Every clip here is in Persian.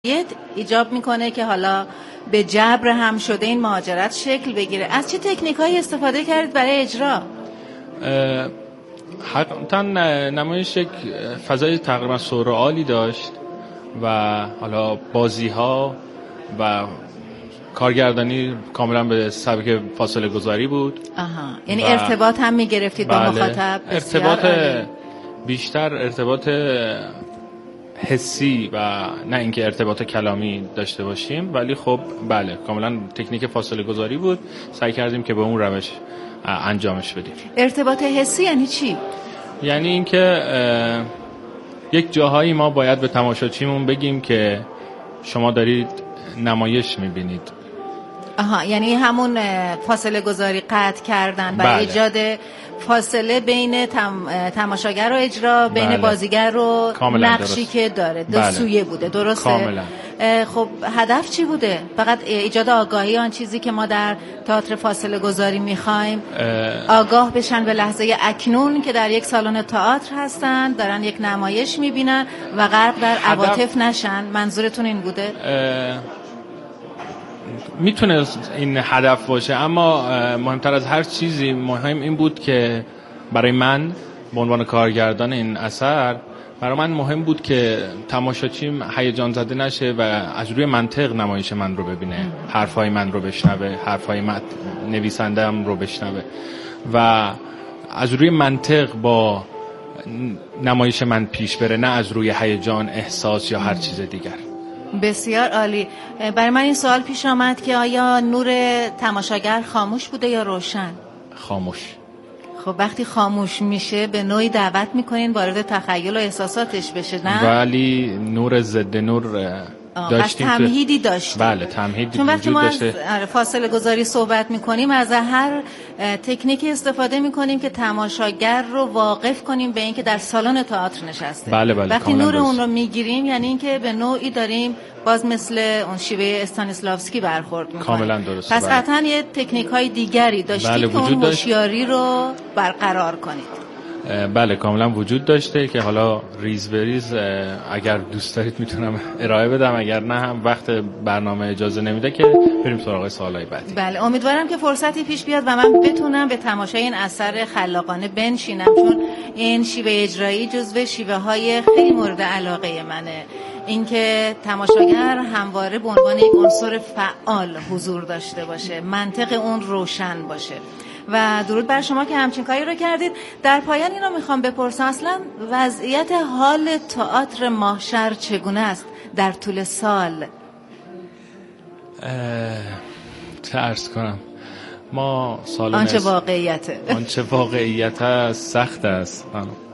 ایجاب میکنه که حالا به جبر هم شده این مهاجرت شکل بگیره. از چه تکنیکایی استفاده کردید برای اجرا؟ حقیقتا نمایش یک فضای تقریبا سورئالی داشت و حالا بازی ها و کارگردانی کاملا به سبک فاصله گذاری بود. یعنی ارتباط هم میگرفتید با مخاطب؟ ارتباط بیشتر ارتباط حسی و نه اینکه ارتباط کلامی داشته باشیم، ولی خب بله کاملا تکنیک فاصله گذاری بود. سعی کردیم که به اون روش انجامش بدیم. ارتباط حسی یعنی چی؟ یعنی اینکه یک جاهایی ما باید به تماشاچیمون بگیم که شما دارید نمایش میبینید. یعنی همون فاصله گذاری قطع کردن برای ایجاد فاصله بین تماشاگر و اجرا، بین بازیگر و نقشی که داره دو سویه بوده. درسته؟ کاملا. خب هدف چی بوده؟ فقط ایجاد آگاهی آن چیزی که ما در تئاتر فاصله گذاری میخوایم آگاه بشن به لحظه اکنون که در یک سالن تئاتر هستن، دارن یک نمایش میبینن و غرق در عواطف نشن. منظورتون این بوده؟ میتونه این هدف باشه، اما مهمتر از هر چیزی مهم این بود که برای من به عنوان کارگردان این اثر، برای من مهم بود که تماشاچیم هیجان زده نشه و از روی منطق نمایش من رو ببینه، حرفای من رو بشنوه، حرفای نویسنده‌ام رو بشنوه و از روی منطق با نمایش من پیش بره، نه از روی هیجان، احساس یا هر چیز دیگر. بسیار عالی. برای من این سوال پیش آمد که آیا نور تماشاگر خاموش بوده یا روشن؟ خاموش. خب وقتی خاموش میشه به نوعی دعوت میکنین وارد تخیل و احساساتش بشه، نه؟ ولی نور ضد نور داشتیم. تمهیدی داشتیم. بله تمهیدی چون وقتی ما از فاصله گذاری صحبت میکنیم از هر تکنیکی استفاده میکنیم که تماشاگر رو واقف کنیم به اینکه در سالن تئاتر نشسته. بله وقتی نور اون رو میگیریم یعنی اینکه به نوعی داریم باز مثل اون شیوه استانیسلافسکی برخورد میکنیم. کاملا درسته. پس قطعا یه تکنیک های دیگری داشتید که اون هوشیاری رو برقرار کنید. بله کاملا وجود داشته که حالا ریز به ریز اگر دوست دارید میتونم ارائه بدم، اگر نه هم وقت برنامه اجازه نمیده که بریم سراغ سوالای بعدی. بله امیدوارم که فرصتی پیش بیاد و من بتونم به تماشای این اثر خلاقانه بنشینم، چون این شیوه اجرایی جزو شیوه های خیلی مورد علاقه منه. اینکه تماشاگر همواره به عنوان یک عنصر فعال حضور داشته باشه، منطق اون روشن باشه. و درود بر شما که همچین کاری رو کردید. در پایان اینو میخوام بپرسم اصلا وضعیت حال تئاتر ماهشهر چگونه است در طول سال؟ چه عرض کنم، ما سالن آنچه واقعیت سخت است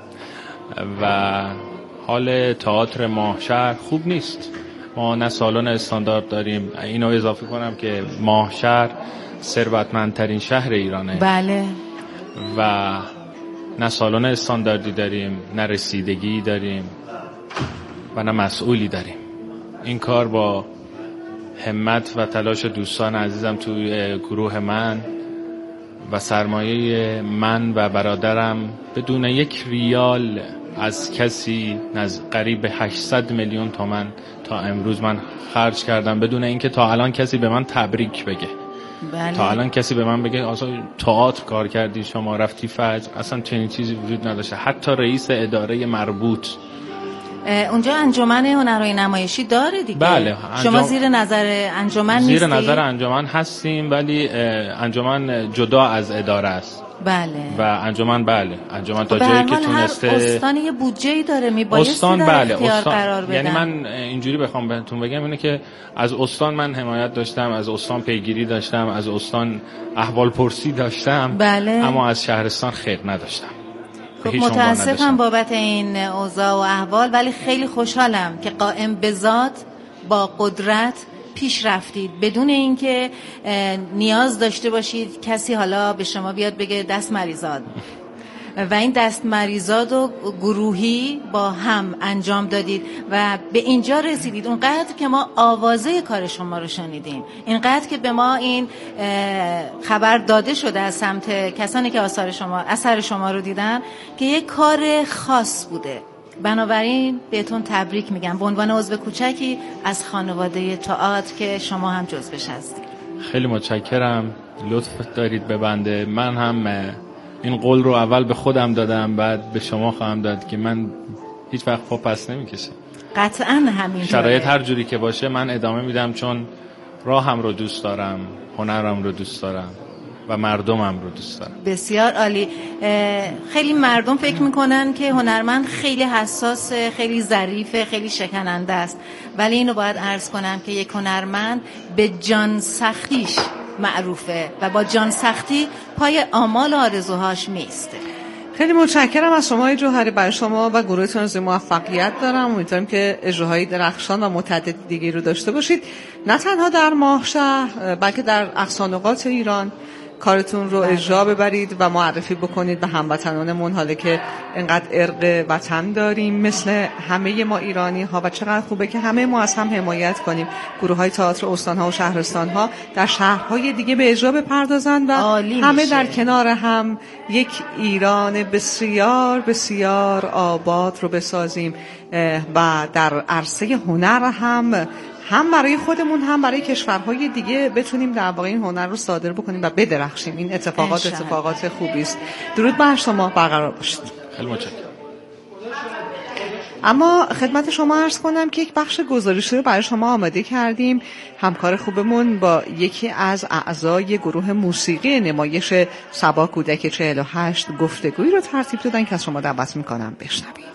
و حال تئاتر ماهشهر خوب نیست. ما نه سالن استاندارد داریم، اینو اضافه کنم که ماهشهر ثروتمندترین شهر ایرانه. بله. و نه سالن استانداردی داریم، نه رسیدگی داریم و نه مسئولی داریم. این کار با همت و تلاش دوستان عزیزم توی گروه من و سرمایه من و برادرم بدون یک ریال از کسی قریب 800 میلیون تومان تا امروز من خرج کردم، بدون اینکه تا الان کسی به من تبریک بگه. بله. تا الان کسی به من بگه اصلا تئاتر کار کردی، شما رفتی فجر، اصلا چنین چیزی وجود نداشته. حتی رئیس اداره مربوط اونجا انجمن هنرهای نمایشی داره دیگه. بله. شما زیر نظر انجمن نیستی؟ زیر نظر انجمن هستیم، ولی انجمن جدا از اداره است. بله. و انجمن انجمن تا جایی که تونسته. هر استان یه بودجه‌ای داره، میبایستی در اختیار قرار بدن. یعنی من اینجوری بخوام بهتون بگم اینه که از استان من حمایت داشتم، از استان پیگیری داشتم، از استان احوال پرسی داشتم. بله. اما از شهرستان خیر نداشتم. خب متاسفم بابت این اوضاع و احوال، ولی خیلی خوشحالم که قائم به ذات با قدرت پیش رفتید بدون اینکه نیاز داشته باشید کسی حالا به شما بیاد بگه دست مریزاد. و این دست مریزاد و گروهی با هم انجام دادید و به اینجا رسیدید. اونقدر که ما آوازه کار شما رو شنیدیم، اینقدر که به ما این خبر داده شده از سمت کسانی که اثر شما رو دیدن که یک کار خاص بوده بنابراین بهتون تبریک میگم به عنوان عضو کوچکی از خانواده تئاتر که شما هم جزوش هستید. خیلی متشکرم، لطف دارید به بنده. من هم این قول رو اول به خودم دادم، بعد به شما خواهم داد که من هیچ وقت پا پس نمیکشم. قطعاً همین شرایط هر جوری که باشه من ادامه میدم، چون راهم رو دوست دارم، هنرم رو دوست دارم و مردمم رو دوست دارم. بسیار عالی. خیلی مردم فکر میکنن که هنرمند خیلی حساسه، خیلی ظریفه، خیلی شکننده است، ولی اینو باید عرض کنم که یک هنرمند به جان سختیش معروفه و با جان سختی پای آمال و آرزوهاش میسته. خیلی متشکرم از شما جوهری. برای شما و گروهتون از موفقیت دارم. امیدوارم که اجراهای درخشان و متعدد دیگه رو داشته باشید، نه تنها در ماهشهر بلکه در اقصانقاط ایران کارتون رو اجرا ببرید و معرفی بکنید به هموطنانمون، حالا که انقدر ارق وطن داریم مثل همه ما ایرانی ها و چقدر خوبه که همه ما از هم حمایت کنیم. گروه های تئاتر استان ها و شهرستان ها در شهرهای دیگه به اجرا بپردازند و همه در کنار هم یک ایران بسیار بسیار آباد رو بسازیم و در عرصه هنر هم برای خودمون هم برای کشورهای دیگه بتونیم در واقع این هنر رو صادر بکنیم و بدرخشیم. این اتفاقات خوبی است. درود بر شما، برقرار باشید. خیلی متشکرم. اما خدمت شما عرض کنم که یک بخش گزارشی رو برای شما آماده کردیم. همکار خوبمون با یکی از اعضای گروه موسیقی نمایش صبا کودک 48 گفتگویی رو ترتیب دادن که از شما دعوت میکنم بشنوید.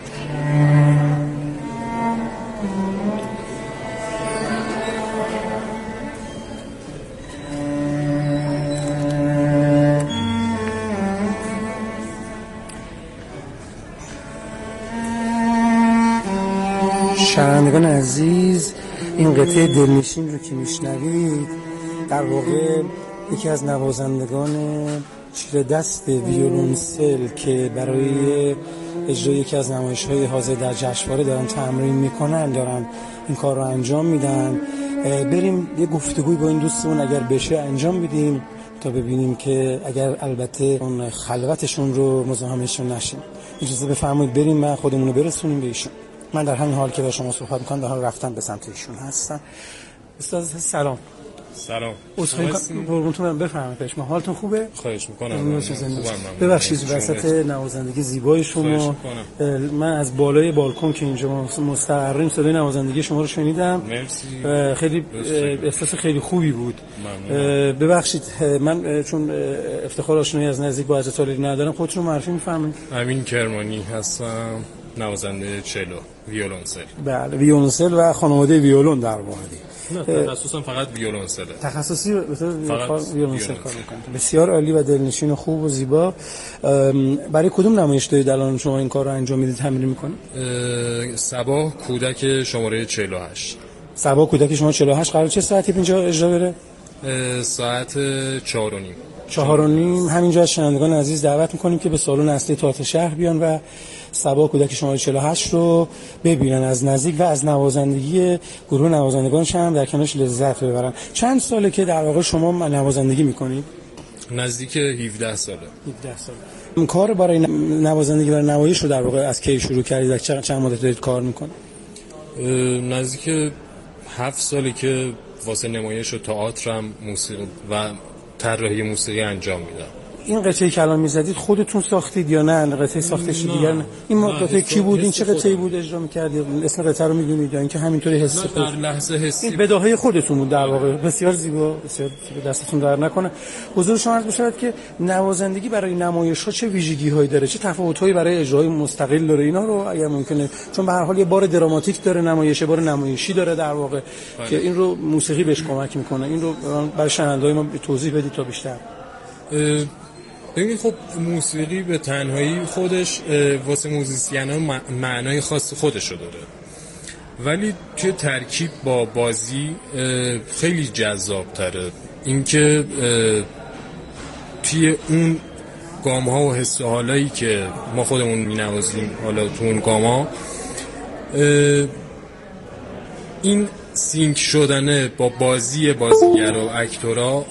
شنوندگان عزیز، این قطعه دلنشین رو که میشنوید در واقع یکی از نوازندگان چیره دست ویولنسل که برای اجرای یکی از نمایش‌های حاضر در جشنواره دارن تمرین میکنن، دارن این کار رو انجام میدن. بریم یه گفتگوی با این دوستمون اگر بشه انجام بدیم تا ببینیم که اگر البته اون خلوتشون رو مزاحمشون نشیم. اجازه بفرمایید بریم و خودمون رو برسونیم به ایشون. من در همین حال که با شما صحبت میکنم در حال رفتن به سمت ایشون هستم. استاد سلام. سلام. قربونتون بفرمایید. شما حالتون خوبه؟ خواهش میکنم. ببخشید وسط نوازندگی زیبای شما من از بالای بالکن که اینجا مستقریم صدای نوازندگی شما رو شنیدم. مرسی. خیلی احساس خیلی خوبی بود. ببخشید من چون افتخار آشنایی از نزدیک با حضرت علی ندارم، خودتون رو معرفی می‌فرمایید؟ امین کرمانی هستم، نوازنده چلو ویولنسل. بله، ویولنسل و خانواده ویولون در واقع. نه، تخصصم فقط ویولنسله. تخصصی فقط ویولنسل کار می‌کنم. بسیار عالی و دلنشین خوب و زیبا. برای کدوم نمایش دارید الان شما این کار رو انجام میدید، تمرین می‌کنید؟ صبا کودک شماره 48. صبا کودک شما 48 قرار چه ساعتی اینجا اجرا بره؟ ساعت 4:30. 4:30 همینجا از شنوندگان عزیز دعوت می‌کنیم که به سالن اصلی تئاتر شهر بیان و صبا کودک شماره 48 رو ببینن از نزدیک و از نوازندگی گروه نوازندگانش هم در کنارش لذت ببرن. چند ساله که در واقع شما نوازندگی می‌کنید؟ نزدیک 17 ساله. 17 ساله. کار برای نوازندگی و نمایش رو در واقع از کی شروع کردید؟ چند مدت دارید کار می‌کنید؟ نزدیک 7 ساله که واسه نمایش و تئاترم موسیقی و طراحی موسیقی انجام میدم. این قطعه‌ای که الان می‌زدید خودتون ساختید یا نه قطعه ساختش دیگر؟ این قطعه کی بود؟ این چه قطعه‌ای بود اجرا می‌کردید؟ اسم قطعه رو می‌دونید یا اینکه همینطوری حس در لحظه حسی؟ این بداهه خودتون بود در واقع. بسیار زیبا، بسیار دستتون در نکنه. حضور شما عرض بشود که نوازندگی برای نمایش‌ها چه ویژگی‌هایی داره؟ چه تفاوت‌هایی برای اجرای مستقل داره؟ اینا رو اگر ممکنه، چون به هر حال یه بار دراماتیک داره نمایش، بار نمایشی داره در واقع که این رو موسیقی بهش کمک می‌کنه. این رو برای شنونده‌های ما توضیح بدید تا بیشتر. ببینید خب موسیقی به تنهایی خودش واسه موزیسین‌ها معنای خاص خودش رو داره، ولی توی ترکیب با بازی خیلی جذاب‌تره. اینکه توی اون گام‌ها و حس و حالایی که ما خودمون می‌نوازیم، حالا تو اون گام‌ها این سینک شدنه با بازی بازیگر و اکتورا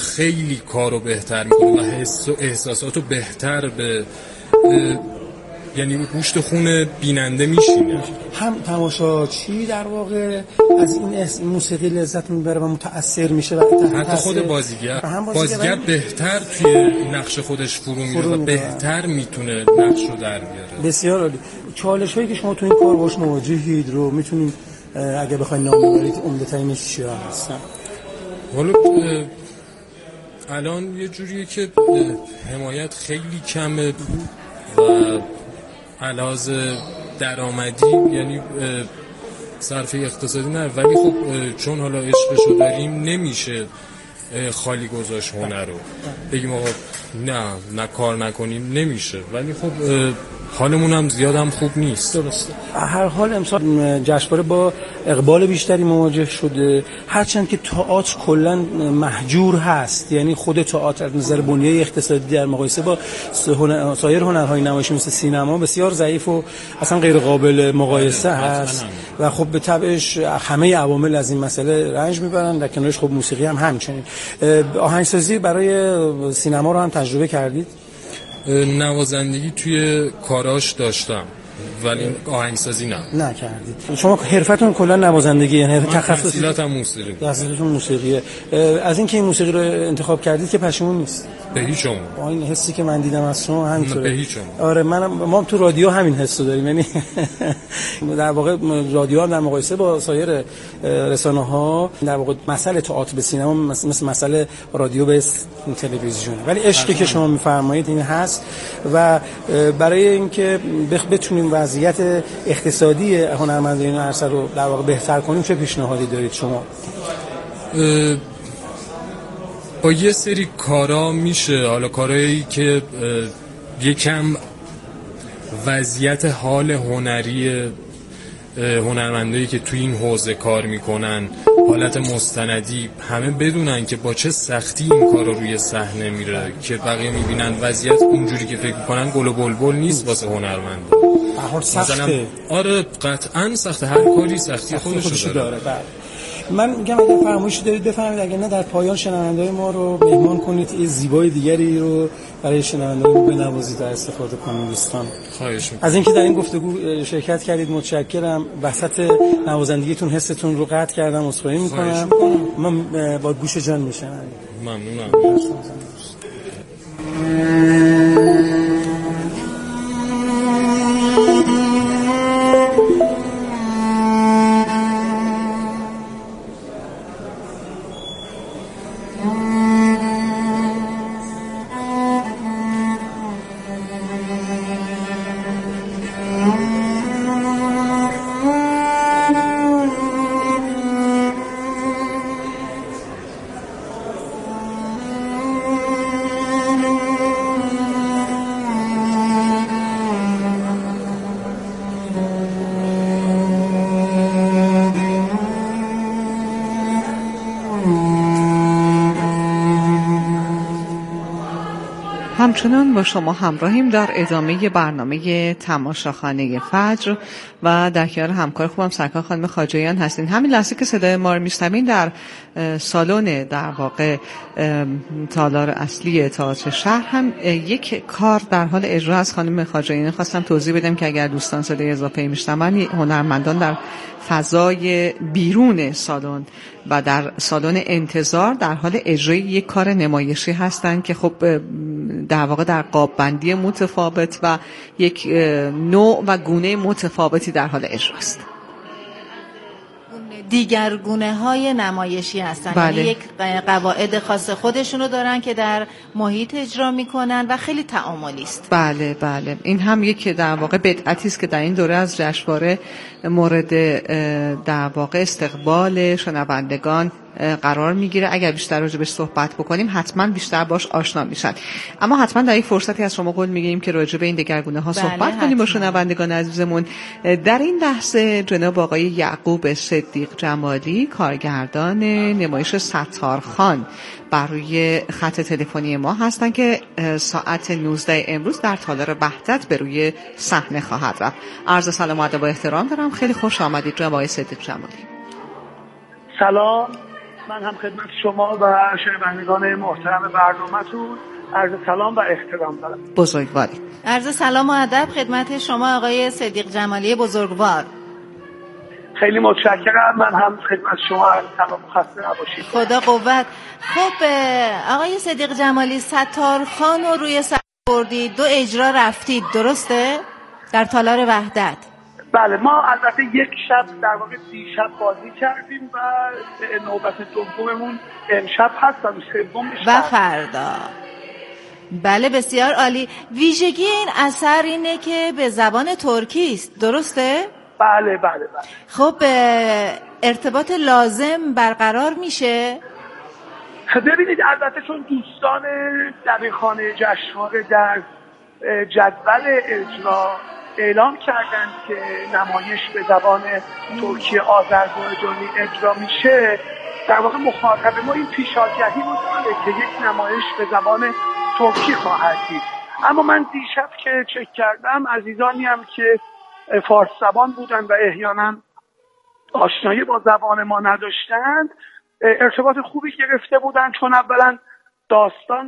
خیلی کارو بهتر میکنه و حس و احساساتو بهتر به یعنی گوشت خون بیننده میشینه. هم تماشاچی در واقع از این موسیقی لذت میبره و متاثر میشه و حتی خود بازیگر بهتر توی نقش خودش فرو میره و بهتر میتونه نقش رو در بیاره. بسیار عالی. چالش هایی که شما تو این کار باش مواجهید رو میتونید اگه بخواید نام ببرید عمده‌ترینش چیا هستن؟ حالا الان یه جوریه که حمایت خیلی کمه و علاوه درآمدی، یعنی صرف اقتصادی نه، ولی خب چون حالا عشقشو داریم نمیشه خالی گذاشت هنر رو بگیم آقا نه کار نکنیم، نمیشه. ولی خب حالمون هم زیاد خوب نیست. درسته. هر حال امسال جشنواره با اقبال بیشتری مواجه شده، هرچند که تئاتر کلا محجور هست. یعنی خود تئاتر از نظر بنیه اقتصادی در مقایسه با سایر هنرهای نمایشی مثل سینما بسیار ضعیف و اصلا غیر قابل مقایسه هست و خب به تبعش همه عوامل از این مسئله رنج میبرن. در کنارش خب موسیقی هم همچنین. آهنگسازی برای سینما رو هم تجربه کردید؟ نوازندگی توی کاراش داشتم ولی آهنگسازی نکردید. شما حرفتون کلا نوازندگی، یعنی تخصصاتم موسیقی. تخصصتون موسیقیه. از اینکه این موسیقی رو انتخاب کردید که پشیمون نیست؟ به هیچ عنوان. با این حسی که من دیدم از شما همینطوره؟ به هیچ عنوان. آره ما تو رادیو همین حسو داریم. یعنی در واقع رادیو هم در مقایسه با سایر رسانه‌ها در واقع مسئله تئاتر به سینما مثل مسئله رادیو به تلویزیون، ولی عشقی که شما می‌فرمایید این هست و برای اینکه بتونیم وضعیت اقتصادی هنرمندان این عرصه رو در واقع بهتر کنیم چه پیشنهادی دارید شما؟ با یه سری کارا میشه، حالا کارهایی که یکم وضعیت حال هنری هنرمندایی که توی این حوزه کار میکنن، حالت مستندی، همه بدونن که با چه سختی این کار رو روی صحنه میره که بقیه میبینن وضعیت اونجوری که فکر میکنن گل و بلبل نیست واسه هنرمند. سخته. آره قطعا سخته، هر کاری سختی خودشو داره. من میگم اگه فرمایشی دارید بفرمایید، اگه نه در پایان شنونده‌های ما رو مهمان کنید، این زیبای دیگری رو برای شنونده‌ها بنوازید و استفاده کنید. دوستان خواهش می‌کنم از اینکه در این گفتگو شرکت کردید متشکرم. وسط نوازندگیتون حستون رو قطع کردم، عذرخواهی می‌کنم. من با گوش جان میشنم. ممنونم. همچنان با شما همراهیم در ادامه برنامه تماشاخانه فجر و در کنار همکار خوبم سرکار خانم خواجهیان هستین. همین لحظه که صدای ما رو میشنوین در سالن در واقع تالار اصلی تئاتر شهر هم یک کار در حال اجرا از خانم خواجهیان. خواستم توضیح بدم که اگر دوستان صدای اضافه میشنون، هنرمندان در فضای بیرون سالن و در سالن انتظار در حال اجرای یک کار نمایشی هستند که خب در واقع در قاب بندی متفاوت و یک نوع و گونه متفاوتی در حال اجراست. دیگر گونه های نمایشی هستن. بله. یعنی یک قواعد خاص خودشونو دارن که در محیط اجرا میکنن و خیلی تعاملی است. بله بله، این هم یک در واقع بدعتی است که در این دوره از جشنواره مورد در واقع استقبال شنوندگان قرار میگیره. اگر بیشتر راجع بهش صحبت بکنیم حتما بیشتر باش آشنا میشن، اما حتما در یک فرصتی از شما قول میگیم که راجع به این دگرگونه ها صحبت کنیم با شنوندگان عزیزمون. در این لحظه جناب آقای یعقوب صدیق جمالی، کارگردان نمایش ستارخان، بر روی خط تلفنی ما هستن که ساعت 19 امروز در تالار وحدت به روی صحنه خواهد رفت. عرض سلام و ادب و احترام دارم. خیلی خوش آمدید جناب آقای صدیق جمالی. سلام، من هم خدمت شما و شنوندگان محترم برنامه‌تون عرض سلام و احترام دارم. بزرگواری. عرض سلام و ادب خدمت شما آقای صدیق جمالی بزرگوار. خیلی متشکرم. من هم خدمت شما سلام خسته نباشید. خدا قوت. خب آقای صدیق جمالی، ستارخان رو روی سر بردید، 2 اجرا رفتید، درسته؟ در تالار وحدت. بله، ما البته یک شب در واقع دیشب بازی کردیم و نوبت دوممون امشب هست و سومش و فردا. بله بسیار عالی. ویژگی این اثر اینه که به زبان ترکی است، درسته؟ بله. خب ارتباط لازم برقرار میشه؟ ببینید، البته چون دوستان دبیرخانه جشنواره در جدول اجرا اعلام کردند که نمایش به زبان ترکی آذربایجانی اجرا میشه، در واقع مخاطب ما این پیشاگهی بود که یک نمایش به زبان ترکی خواهد دید. اما من دیشب که چک کردم، عزیزانی هم که فارس زبان بودن و احیانا آشنایی با زبان ما نداشتند، ارتباط خوبی گرفته بودن، چون اولا داستان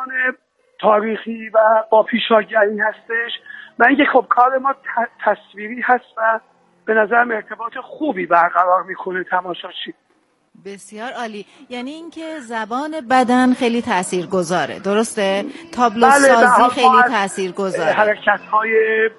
تاریخی و با پیشاگهی هستش و اینکه خب کار ما تصویری هست و به نظرم ارتباط خوبی برقرار میکنه تماشاچی. بسیار عالی. یعنی اینکه زبان بدن خیلی تاثیرگذاره، درسته؟ تابلو سازی خیلی تاثیرگذاره. حرکت‌های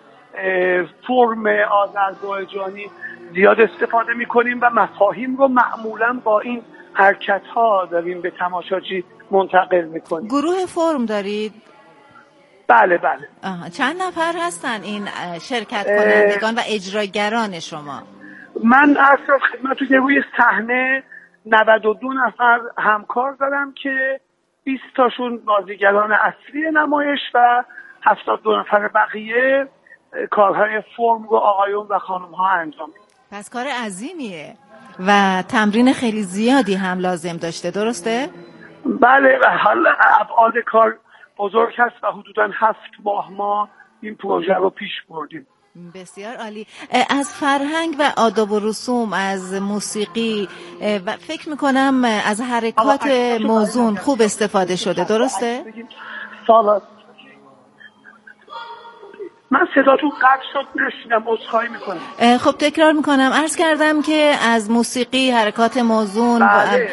فرم آذربایجانی زیاد استفاده میکنیم و مفاهیم رو معمولا با این حرکت‌ها داریم به تماشاچی منتقل میکنیم. گروه فرم دارید؟ بله. چند نفر هستن این شرکت کنندگان و اجراگران شما؟ من اصلا خدمتتون که روی صحنه 92 نفر همکار دارم که 20 تاشون بازیگران اصلی نمایش و 72 نفر بقیه کارهای فرم رو آقایون و خانم ها انجام میدن. پس کار عظیمیه و تمرین خیلی زیادی هم لازم داشته، درسته؟ بله، حالا ابعاد کار بزرگ هست و حدوداً 7 ماه ما این پروژه رو پیش بردیم. بسیار عالی. از فرهنگ و آداب و رسوم، از موسیقی و فکر میکنم از حرکات موزون خوب استفاده شده، درسته؟ سالات من صداتون قطع شد نشیدم، عذرخواهی میکنم. خب تکرار میکنم، عرض کردم که از موسیقی، حرکات موزون،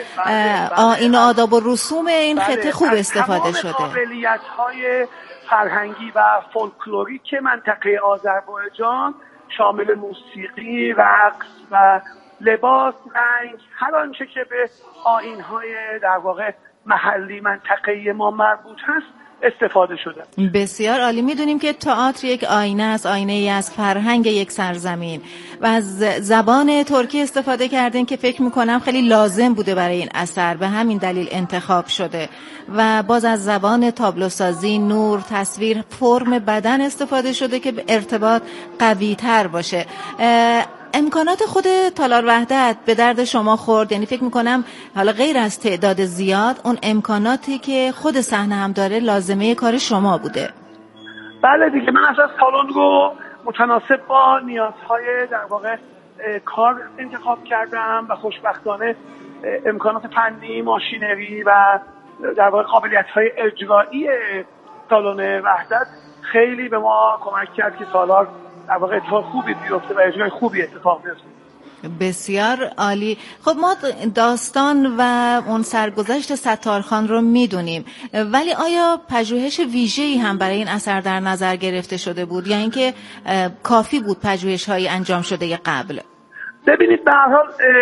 این آداب و رسوم این خطه خوب استفاده شده. تمام قابلیت‌های فرهنگی و فولکلوریک منطقه آذربایجان شامل موسیقی، رقص و لباس، رنگ، هر آنچه که به آیین‌های در واقع محلی منطقه ما مربوط هست استفاده شده. بسیار عالی. میدونیم که تئاتر یک آینه است، آینه ای از فرهنگ یک سرزمین و از زبان ترکی استفاده کردین که فکر میکنم خیلی لازم بوده برای این اثر، به همین دلیل انتخاب شده و باز از زبان تابلوسازی، نور، تصویر، فرم بدن استفاده شده که به ارتباط قوی تر باشه. امکانات خود تالار وحدت به درد شما خورد؟ یعنی فکر میکنم حالا غیر از تعداد زیاد، اون امکاناتی که خود صحنه هم داره لازمه کار شما بوده. بله دیگه، من اصلا سالن رو متناسب با نیازهای در واقع کار انتخاب کردم و خوشبختانه امکانات فنی، ماشینری و در واقع قابلیت‌های اجرایی سالن وحدت خیلی به ما کمک کرد که تالار در واقع اتفاق خوبی بیفته و اجرای خوبی اتفاق بیفته. بسیار عالی. خب ما داستان و اون سرگذشت ستارخان رو میدونیم، ولی آیا پژوهش ویژه‌ای هم برای این اثر در نظر گرفته شده بود یا اینکه کافی بود پژوهش‌هایی انجام شده قبل؟ ببینید، به هر حال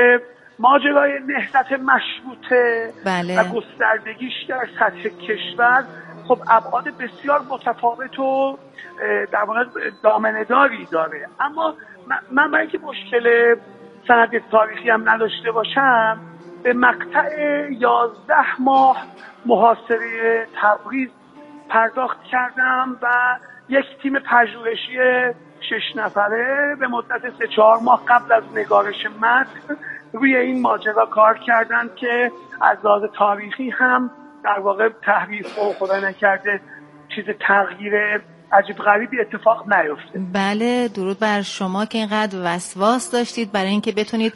ماجرای نهضت مشروطه بله. و گستردگیش در سطح کشور خب ابعاد بسیار متفاوت و در واقع دامنه‌داری داره، اما من برای اینکه مشکل سند تاریخی هم نداشته باشم به مقطع 11 ماه محاصره تبریز پرداخت کردم و یک تیم پژوهشی 6 نفره به مدت 3-4 ماه قبل از نگارش متن روی این ماجرا کار کردند که از لحاظ تاریخی هم در واقع تحریف و خدا نکرده چیز تغییر عجیب غریبی اتفاق نیفته. بله، درود بر شما که اینقدر وسواس داشتید برای اینکه بتونید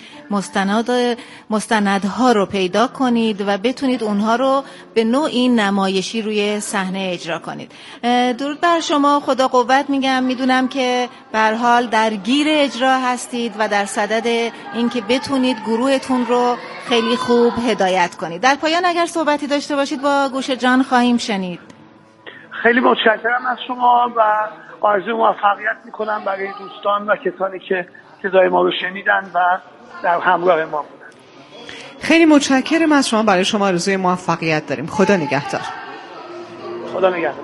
مستندها رو پیدا کنید و بتونید اونها رو به نوعی نمایشی روی صحنه اجرا کنید. درود بر شما، خدا قوت میگم. میدونم که به هر حال درگیر اجرا هستید و در صدد اینکه بتونید گروهتون رو خیلی خوب هدایت کنید. در پایان اگر صحبتی داشته باشید با گوش جان خواهیم شنید. خیلی متشکرم از شما و آرزوی موفقیت میکنم برای دوستان و کسانی که صدای ما رو شنیدن و در همراه ما بودن. خیلی متشکرم از شما. برای شما آرزوی موفقیت داریم. خدا نگهدار. خدا نگهدار.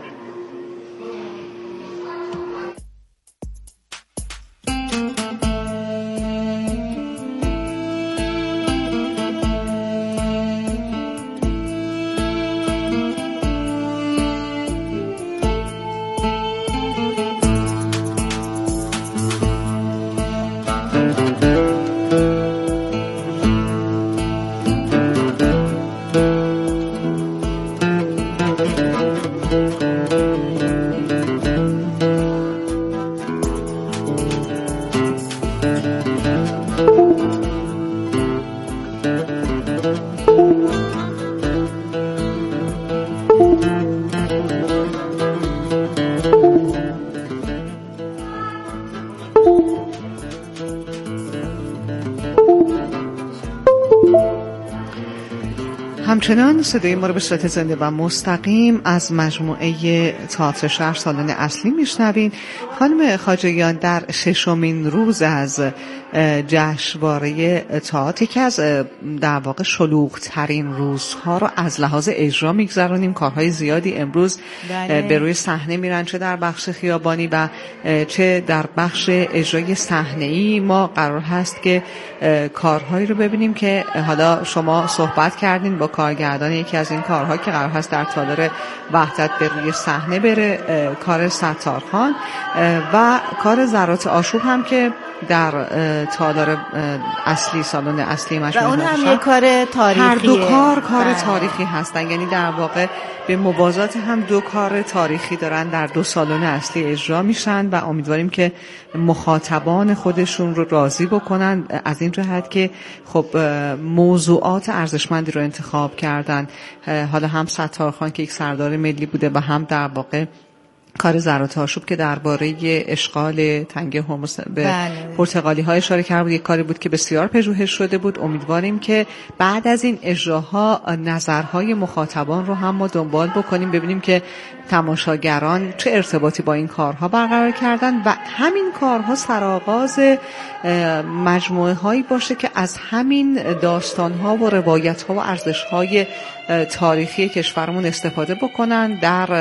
همچنان صدای ما رو به صورت زنده و مستقیم از مجموعه تئاتر شهر سالن اصلی میشنوین. خانم خواجهیان، در 6مین روز از جشنواره تئاتر، یکی از در واقع شلوغ‌ترین روزها رو از لحاظ اجرا میگذرونیم. کارهای زیادی امروز به روی صحنه میرن، چه در بخش خیابانی و چه در بخش اجرای صحنه‌ای. ما قرار هست که کارهایی رو ببینیم که حالا شما صحبت کردین با کارگردان یکی از این کارها که قرار هست در تالار وحدت به روی صحنه بره، کار ستارخان و کار ذرات آشوب هم که در تالار اصلی سالن اصلی مجموعه و اون هم یک کار تاریخیه. هر دو کار تاریخی هستن، یعنی در واقع به موازات هم دو کار تاریخی دارن در دو سالن اصلی اجرا میشن و امیدواریم که مخاطبان خودشون رو راضی بکنن از این جهت که خب موضوعات ارزشمندی رو انتخاب کردن. حالا هم ستارخان که یک سردار ملی بوده و هم در واقع کار ذرات آشوب که درباره اشغال تنگه هرمز به پرتغالی ها اشاره کرده بود. یک کاری بود که بسیار پژوهش شده بود. امیدواریم که بعد از این اجراها نظرهای مخاطبان رو هم ما دنبال بکنیم، ببینیم که تماشاگران چه ارتباطی با این کارها برقرار کردن و همین کارها سرآغاز مجموعه هایی باشه که از همین داستان ها و روایت ها و ارزش های تاریخی کشورمون استفاده بکنن در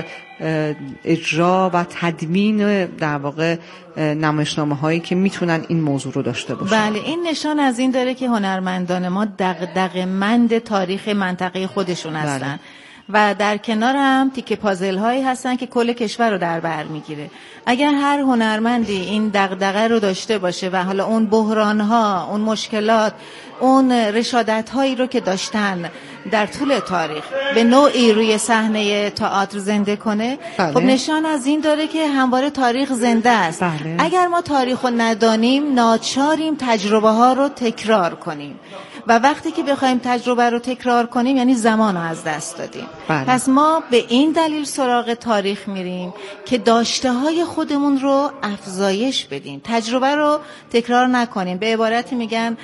اجرا و تدوین در واقع نمایشنامه هایی که میتونن این موضوع رو داشته باشن. بله، این نشان از این داره که هنرمندان ما دغدغه‌مند تاریخ منطقه خودشون هستن. و در کنار هم تیکه پازل هایی هستن که کل کشور رو در بر میگیره. اگر هر هنرمندی این دغدغه رو داشته باشه و حالا اون بحران ها، اون مشکلات، اون رشادت هایی رو که داشتن در طول تاریخ به نوعی روی صحنه تئاتر زنده کنه، خب نشان از این داره که همواره تاریخ زنده است. اگر ما تاریخ رو ندانیم ناچاریم تجربه ها رو تکرار کنیم و وقتی که بخوایم تجربه رو تکرار کنیم یعنی زمان رو از دست دادیم. پس ما به این دلیل سراغ تاریخ میریم که داشته های خودمون رو افزایش بدیم، تجربه رو تکرار نکنیم. به عبارتی میگن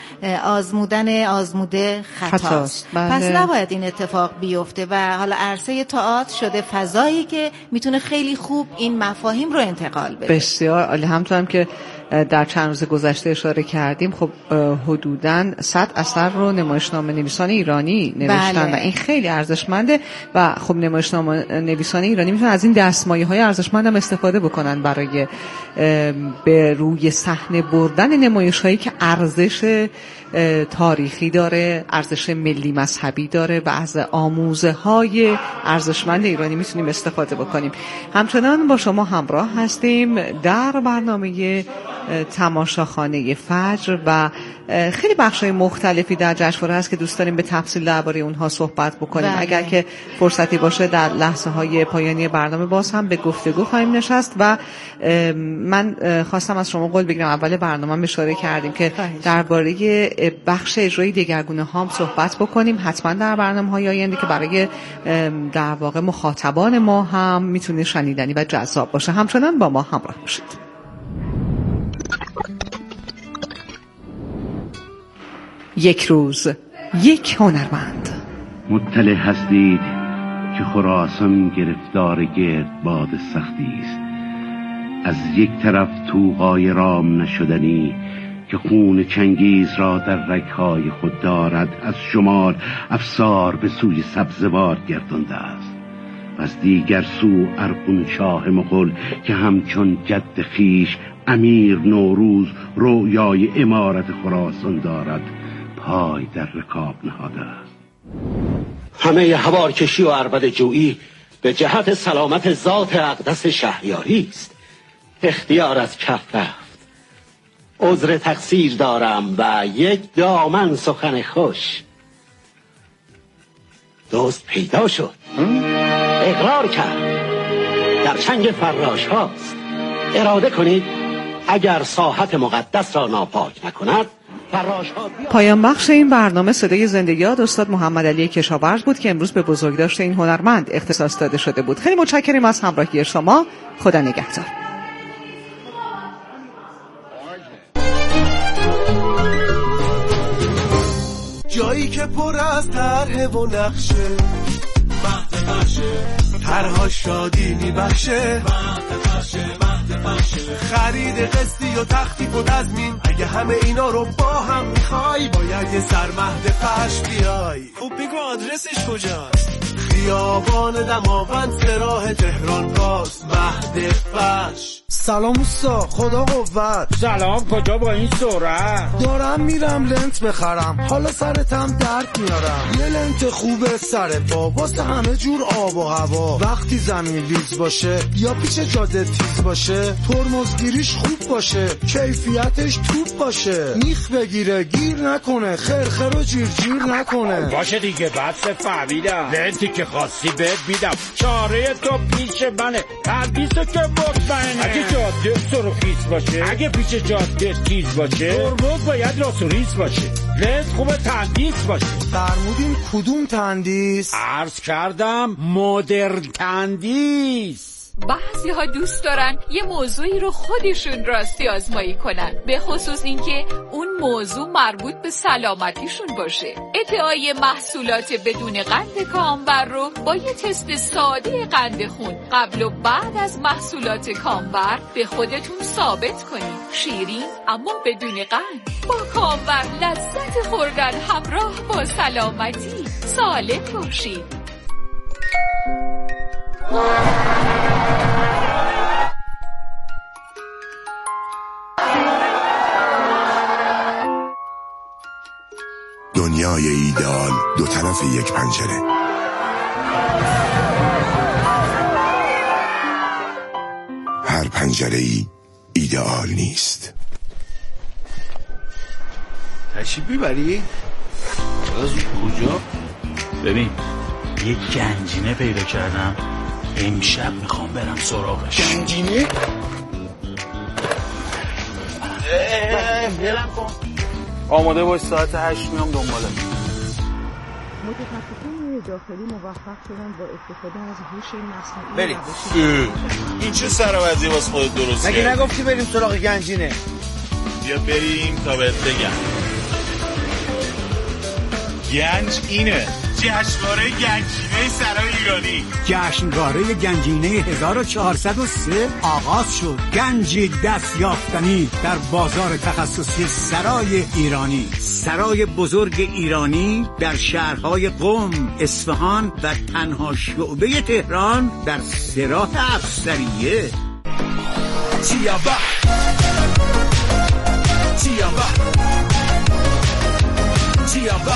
آزموده خطاست. پس نباید این اتفاق بیفته و حالا عرصه تئاتر شده فضایی که میتونه خیلی خوب این مفاهیم رو انتقال بده. بسیار عالی. همونطور که در چند روز گذشته اشاره کردیم، خب حدوداً 100 اثر رو نمایشنامه نویسان ایرانی نوشتن و این خیلی ارزشمنده و خب نمایشنامه نویسان ایرانی میتونن از این دستمایه‌های ارزشمند هم استفاده بکنن برای به روی صحنه بردن نمایش‌هایی که ارزش تاریخی داره، ارزش ملی مذهبی داره و از آموزه‌های ارزشمند ایرانی میتونیم استفاده بکنیم. همچنان با شما همراه هستیم در برنامه تماشاخانه فجر و خیلی بخش‌های مختلفی در جشنواره هست که دوست داریم به تفصیل درباره اونها صحبت بکنیم. اگر که فرصتی باشه در لحظه‌های پایانی برنامه باز هم به گفتگو خواهیم نشست و من خواستم از شما قول بگیرم اول برنامه اشاره کردیم که درباره بخش اجرایی دگرگونه ها هم صحبت بکنیم حتما در برنامه‌های آینده که برای در واقع مخاطبان ما هم میتونه شنیدنی و جذاب باشه. همچنان با ما همراه باشید. یک روز یک هنرمند. مطلع هستید که خراسان گرفتار گردباد سختی است. از یک طرف طوقای رام نشدنی که خون چنگیز را در رگ‌های خود دارد از شمال افسار به سوی سبزوار گردانده است. از دیگر سو ارغون شاه مغول که همچون جد خویش امیر نوروز رویای امارت خراسان دارد پای در رکاب نهاده است. همه هوارکشی و عربده جویی به جهت سلامت ذات اقدس شهریاری است. اختیار از کف رفت. عذر تقصیر دارم و یک دامن سخن خوش. دوست پیدا شد، اقرار کرد، در چنگ فراش هاست. اراده کنید اگر ساحت مقدس را ناپاک نکند پایان بخش این برنامه صدای زنده یاد استاد محمد علی کشاورز بود که امروز به بزرگداشت این هنرمند اختصاص داده شده بود. خیلی متشکریم از همراهی شما. خدا نگهدار. جایی که پر از طرح و نقشه مهد بخشه طرها شادی میبخشه خرید قسطی و تخفیف و تضمین اگه همه اینا رو با هم میخوای باید یه سرمهد فرش بیای. خب بگو آدرسش کجاست؟ خیابان دماوند سراح تهران پاس مهد فرش. سلام اوستا، خدا قوت. سلام، کجا با این سرعت؟ دارم میرم لنت بخرم، حالا سرتم درد میارم. یه لنت خوبه سر پا واسه همه جور آب و هوا. وقتی زمین لیز باشه یا پیش جاده تیز باشه، ترمزگیریش خوب باشه، کیفیتش توپ باشه، میخ بگیره گیر نکنه، خرخر و جیر نکنه. باشه دیگه بس فهمیدم، لنتی که خواستی بهت میدم، چاره تو پیش منه، تردیسو که مطمئنه. اگه جاده سرخیز باشه، اگه پیش جاده تیز باشه، ترمز باید راسوریز باشه، لنت خوبه تندیس باشه. فرمودین کدوم تندیس؟ عرض کردم مدرن تندیس. بعضی ها دوست دارن یه موضوعی رو خودشون راستی آزمایی کنن، به خصوص اینکه اون موضوع مربوط به سلامتیشون باشه. ادعای محصولات بدون قند کامبر رو با یه تست ساده قند خون قبل و بعد از محصولات کامبر به خودتون ثابت کنید. شیرین اما بدون قند، با کامبر لذت خوردن همراه با سلامتی. سالم باشید. دنیای ایدئال دو طرف یک پنجره. هر پنجره‌ای ایدئال نیست. تشریف میبری؟ از کجا؟ ببین یک گنجینه پیدا کردم، امشب میخوام برم سراغش. گنجینه؟ برم کن. آماده باش، ساعت 8 میام دنبالت. متخصصین داخلی موفق شدن با استفاده از هوش مصنوعی. بریم. این چه سروازی واسه خودت درست کردی؟ مگه نگفتی بریم سراغ گنجینه؟ بیا بریم تا بهت بگم. گنج اینه، جشنواره گنجینه سرای ایرانی. جشنواره گنجینه 1403 آغاز شد. گنجی دست یافتنی در بازار تخصصی سرای ایرانی. سرای بزرگ ایرانی در شهرهای قم، اصفهان و تنها شعبه تهران در سراح افسریه. چیابا چیابا چیابا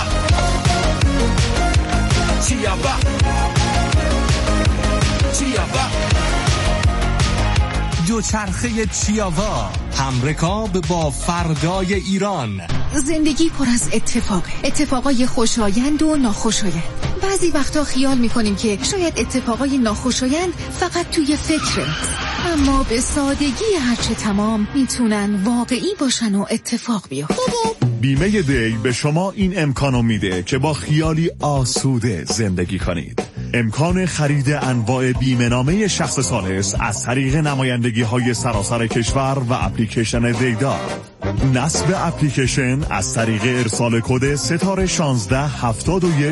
چیابا چیابا دوچرخه چیاوا، همرکاب با فردای ایران. زندگی پر از اتفاقای خوشایند و ناخوشایند. بعضی وقتا خیال میکنیم که شاید اتفاقای ناخوشایند فقط توی فکره، اما به سادگی هرچه تمام میتونن واقعی باشن و اتفاق بیفته. بیمه دی به شما این امکانو میده که با خیالی آسوده زندگی کنید. امکان خرید انواع بیمه نامه شخص ثالث از طریق نمایندگی های سراسر کشور و اپلیکیشن دیدار. نصب اپلیکیشن از طریق ارسال کد ستاره 1671